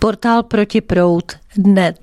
Portál Protiproud dne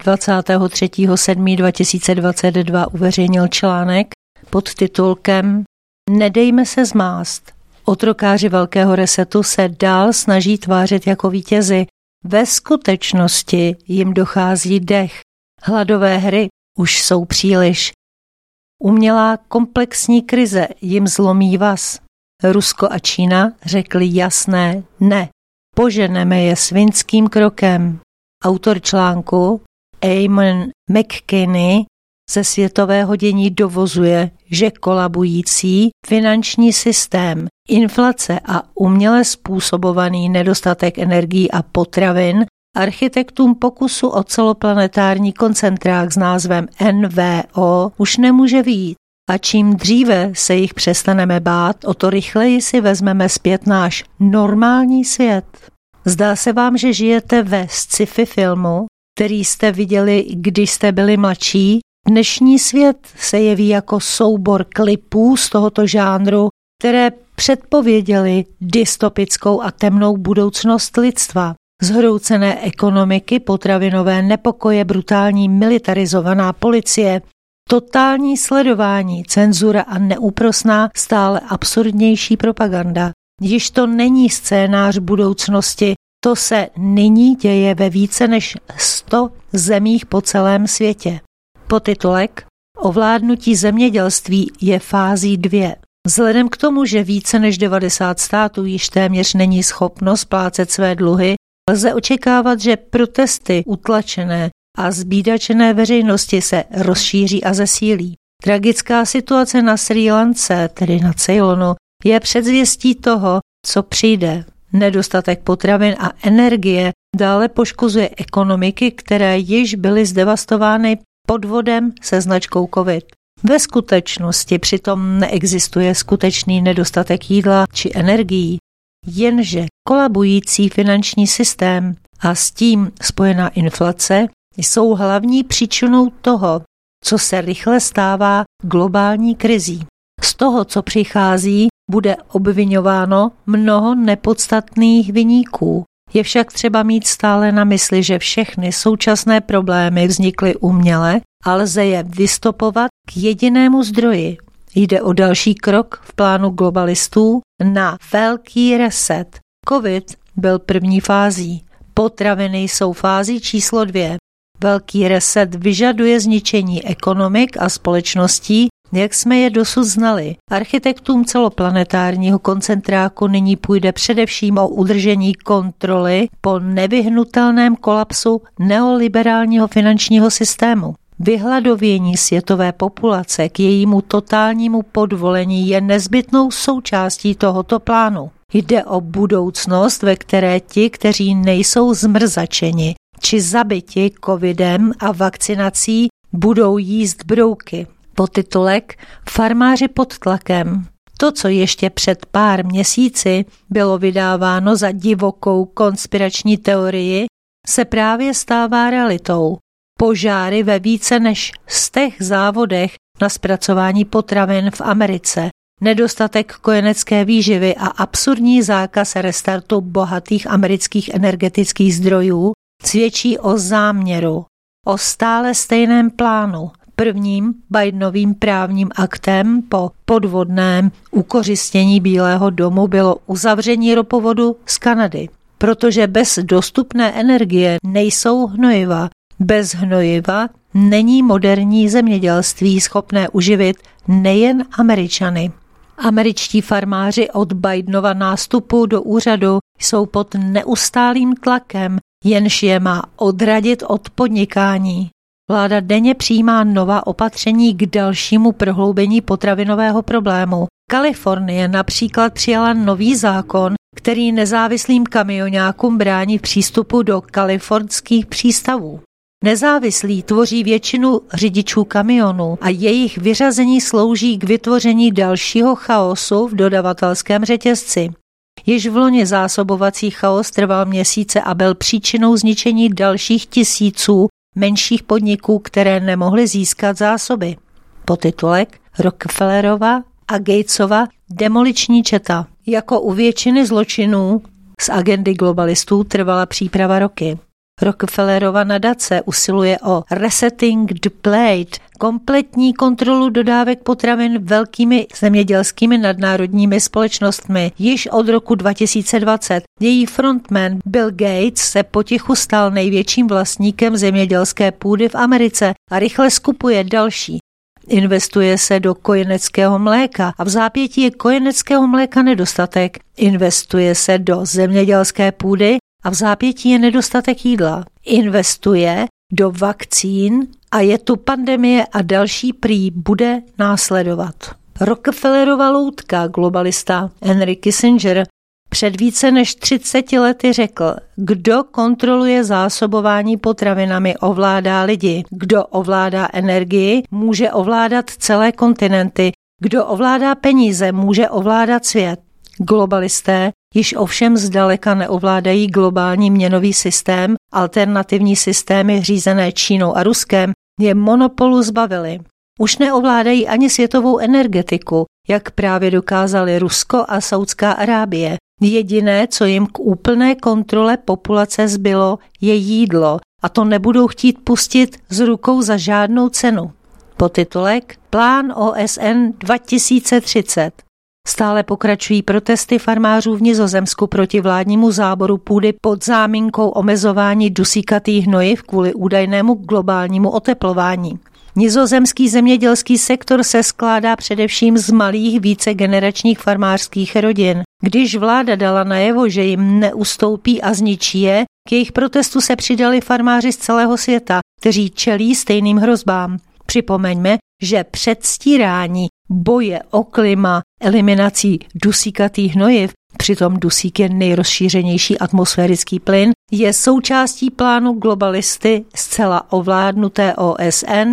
23.7.2022 uveřejnil článek pod titulkem Nedejme se zmást. Otrokáři velkého resetu se dál snaží tvářit jako vítězi. Ve skutečnosti jim dochází dech. Hladové hry už jsou příliš. Umělá komplexní krize jim zlomí vaz. Rusko a Čína řekli jasné ne. Poženeme je svinským krokem. Autor článku Eamon McKinney ze světového dění dovozuje, že kolabující finanční systém, inflace a uměle způsobovaný nedostatek energií a potravin architektům pokusu o celoplanetární koncentrák s názvem NVO už nemůže vyjít. A čím dříve se jich přestaneme bát, o to rychleji si vezmeme zpět náš normální svět. Zdá se vám, že žijete ve sci-fi filmu, který jste viděli, když jste byli mladší? Dnešní svět se jeví jako soubor klipů z tohoto žánru, které předpověděly dystopickou a temnou budoucnost lidstva. Zhroucené ekonomiky, potravinové nepokoje, brutální militarizovaná policie, totální sledování, cenzura a neúprosná, stále absurdnější propaganda. Již to není scénář budoucnosti, to se nyní děje ve více než 100 zemích po celém světě. Podtitulek Ovládnutí zemědělství je fází 2. Vzhledem k tomu, že více než 90 států již téměř není schopno splácet své dluhy, lze očekávat, že protesty utlačené a zbídačené veřejnosti se rozšíří a zesílí. Tragická situace na Srí Lance, tedy na Ceylonu, je předzvěstí toho, co přijde. Nedostatek potravin a energie dále poškozuje ekonomiky, které již byly zdevastovány podvodem se značkou COVID. Ve skutečnosti přitom neexistuje skutečný nedostatek jídla či energií, jenže kolabující finanční systém a s tím spojená inflace jsou hlavní příčinou toho, co se rychle stává globální krizí. Z toho, co přichází, bude obviňováno mnoho nepodstatných viníků. Je však třeba mít stále na mysli, že všechny současné problémy vznikly uměle a lze je vystopovat k jedinému zdroji. Jde o další krok v plánu globalistů na velký reset. COVID byl první fází. Potraviny jsou fází číslo 2. Velký reset vyžaduje zničení ekonomik a společností, jak jsme je dosud znali. Architektům celoplanetárního koncentráku nyní půjde především o udržení kontroly po nevyhnutelném kolapsu neoliberálního finančního systému. Vyhladovění světové populace k jejímu totálnímu podvolení je nezbytnou součástí tohoto plánu. Jde o budoucnost, ve které ti, kteří nejsou zmrzačeni či zabiti covidem a vakcinací, budou jíst brouky. Podtitulek Farmáři pod tlakem. To, co ještě před pár měsíci bylo vydáváno za divokou konspirační teorii, se právě stává realitou. Požáry ve více než 100 závodech na zpracování potravin v Americe, nedostatek kojenecké výživy a absurdní zákaz restartu bohatých amerických energetických zdrojů svědčí o záměru, o stále stejném plánu. Prvním Bidenovým právním aktem po podvodném ukořistění Bílého domu bylo uzavření ropovodu z Kanady, protože bez dostupné energie nejsou hnojiva. Bez hnojiva není moderní zemědělství schopné uživit nejen Američany. Američtí farmáři od Bidenova nástupu do úřadu jsou pod neustálým tlakem, jenž je má odradit od podnikání. Vláda denně přijímá nová opatření k dalšímu prohloubení potravinového problému. Kalifornie například přijala nový zákon, který nezávislým kamioňákům brání v přístupu do kalifornských přístavů. Nezávislí tvoří většinu řidičů kamionů a jejich vyřazení slouží k vytvoření dalšího chaosu v dodavatelském řetězci. Již v loni zásobovací chaos trval měsíce a byl příčinou zničení dalších tisíců menších podniků, které nemohly získat zásoby. Podtitulek Rockefellerova a Gatesova demoliční četa. Jako u většiny zločinů z agendy globalistů trvala příprava roky. Rockefellerova nadace usiluje o resetting the plate, kompletní kontrolu dodávek potravin velkými zemědělskými nadnárodními společnostmi. Již od roku 2020 její frontman Bill Gates se potichu stal největším vlastníkem zemědělské půdy v Americe a rychle skupuje další. Investuje se do kojeneckého mléka a v zápětí je kojeneckého mléka nedostatek. Investuje se do zemědělské půdy a v zápětí je nedostatek jídla. Investuje do vakcín a je tu pandemie a další prý bude následovat. Rockefellerova loutka, globalista Henry Kissinger, před více než 30 lety řekl, kdo kontroluje zásobování potravinami, ovládá lidi. Kdo ovládá energii, může ovládat celé kontinenty. Kdo ovládá peníze, může ovládat svět. Globalisté již ovšem zdaleka neovládají globální měnový systém, alternativní systémy řízené Čínou a Ruskem je monopolu zbavili. Už neovládají ani světovou energetiku, jak právě dokázali Rusko a Saudská Arábie. Jediné, co jim k úplné kontrole populace zbylo, je jídlo a to nebudou chtít pustit z rukou za žádnou cenu. Podtitulek Plán OSN 2030. Stále pokračují protesty farmářů v Nizozemsku proti vládnímu záboru půdy pod záminkou omezování dusíkatých hnojiv kvůli údajnému globálnímu oteplování. Nizozemský zemědělský sektor se skládá především z malých vícegeneračních farmářských rodin. Když vláda dala najevo, že jim neustoupí a zničí je, k jejich protestu se přidali farmáři z celého světa, kteří čelí stejným hrozbám. Připomeňme, že předstírání boje o klima, eliminací dusíkatých hnojiv, přitom dusík je nejrozšířenější atmosférický plyn, je součástí plánu globalisty zcela ovládnuté OSN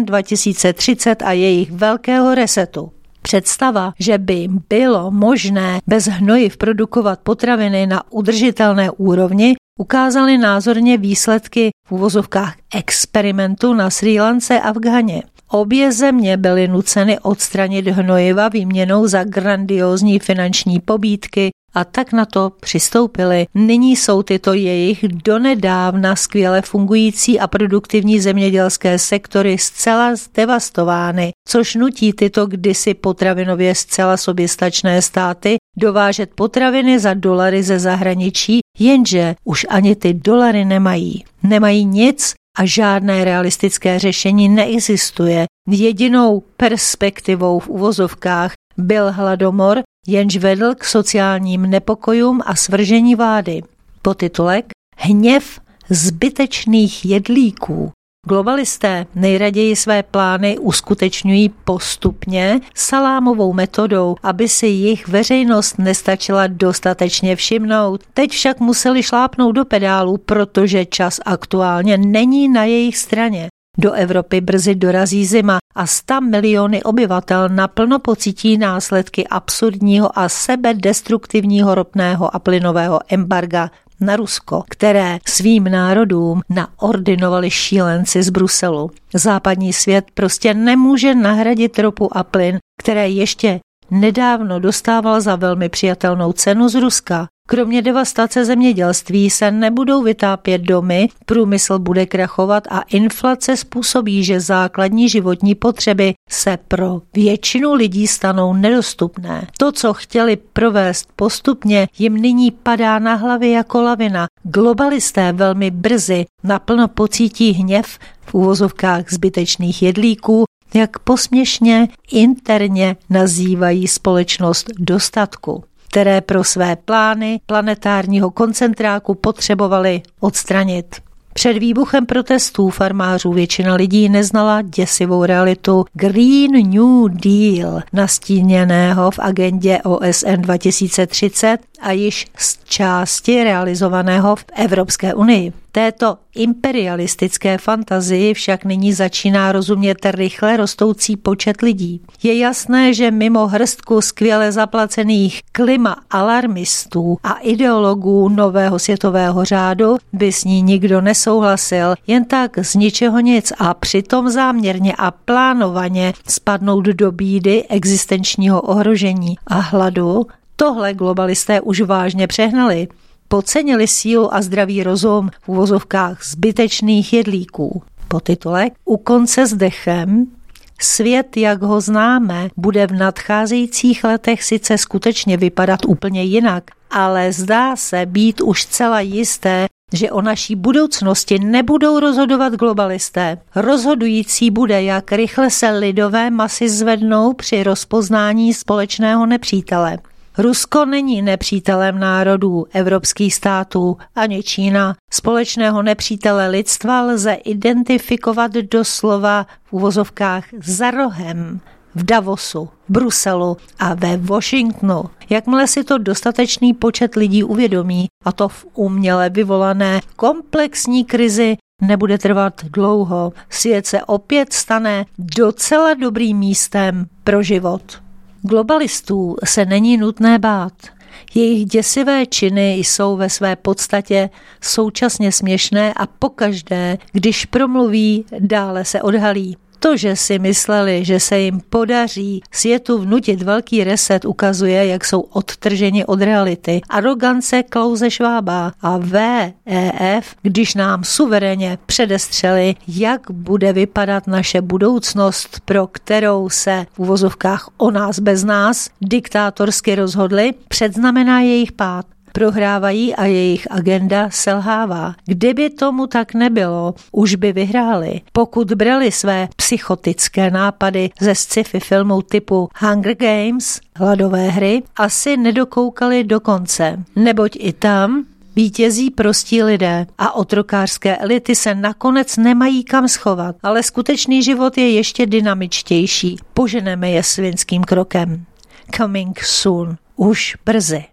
2030 a jejich velkého resetu. Představa, že by bylo možné bez hnojiv produkovat potraviny na udržitelné úrovni, ukázaly názorně výsledky v uvozovkách experimentu na Srí Lance a v Ghaně. Obě země byly nuceny odstranit hnojiva výměnou za grandiózní finanční pobídky a tak na to přistoupili. Nyní jsou tyto jejich donedávna skvěle fungující a produktivní zemědělské sektory zcela zdevastovány, což nutí tyto kdysi potravinově zcela soběstačné státy dovážet potraviny za dolary ze zahraničí, jenže už ani ty dolary nemají. Nemají nic a žádné realistické řešení neexistuje. Jedinou perspektivou v uvozovkách byl hladomor, jenž vedl k sociálním nepokojům a svržení vlády. Podtitulek Hněv zbytečných jedlíků. Globalisté nejraději své plány uskutečňují postupně salámovou metodou, aby si jich veřejnost nestačila dostatečně všimnout. Teď však museli šlápnout do pedálu, protože čas aktuálně není na jejich straně. Do Evropy brzy dorazí zima a 100 miliony obyvatel naplno pocítí následky absurdního a sebedestruktivního ropného a plynového embarga na Rusko, které svým národům naordinovali šílenci z Bruselu. Západní svět prostě nemůže nahradit ropu a plyn, které ještě nedávno dostával za velmi přijatelnou cenu z Ruska. Kromě devastace zemědělství se nebudou vytápět domy, průmysl bude krachovat a inflace způsobí, že základní životní potřeby se pro většinu lidí stanou nedostupné. To, co chtěli provést postupně, jim nyní padá na hlavy jako lavina. Globalisté velmi brzy naplno pocítí hněv v uvozovkách zbytečných jedlíků, jak posměšně interně nazývají společnost dostatku, které pro své plány planetárního koncentráku potřebovali odstranit. Před výbuchem protestů farmářů většina lidí neznala děsivou realitu Green New Deal, nastíněného v agendě OSN 2030 a již z části realizovaného v Evropské unii. Této imperialistické fantazii však nyní začíná rozumět rychle rostoucí počet lidí. Je jasné, že mimo hrstku skvěle zaplacených klima-alarmistů a ideologů nového světového řádu by s ní nikdo nesouhlasil, jen tak z ničeho nic a přitom záměrně a plánovaně spadnout do bídy existenčního ohrožení a hladu. Tohle globalisté už vážně přehnali. podcenili sílu a zdravý rozum v uvozovkách zbytečných jedlíků. Podtitulek U konce s dechem. Svět, jak ho známe, bude v nadcházejících letech sice skutečně vypadat úplně jinak, ale zdá se být už zcela jisté, že o naší budoucnosti nebudou rozhodovat globalisté. Rozhodující bude, jak rychle se lidové masy zvednou při rozpoznání společného nepřítele. Rusko není nepřítelem národů, evropských států, ani Čína. Společného nepřítele lidstva lze identifikovat doslova v uvozovkách za rohem, v Davosu, Bruselu a ve Washingtonu. Jakmile si to dostatečný počet lidí uvědomí, a to v uměle vyvolané komplexní krizi, nebude trvat dlouho. Svět se opět stane docela dobrým místem pro život. Globalistů se není nutné bát. Jejich děsivé činy jsou ve své podstatě současně směšné a pokaždé, když promluví, dále se odhalí. To, že si mysleli, že se jim podaří světu vnutit velký reset, ukazuje, jak jsou odtrženi od reality. Arogance Klause Schwaba a WEF, když nám suverénně předestřeli, jak bude vypadat naše budoucnost, pro kterou se v uvozovkách o nás bez nás diktátorsky rozhodli, předznamená jejich pád. Prohrávají a jejich agenda selhává. Kdyby tomu tak nebylo, už by vyhráli. Pokud brali své psychotické nápady ze sci-fi filmů typu Hunger Games, hladové hry, asi nedokoukali do konce. Neboť i tam vítězí prostí lidé a otrokářské elity se nakonec nemají kam schovat, ale skutečný život je ještě dynamičtější. Poženeme je svinským krokem. Coming soon. Už brzy.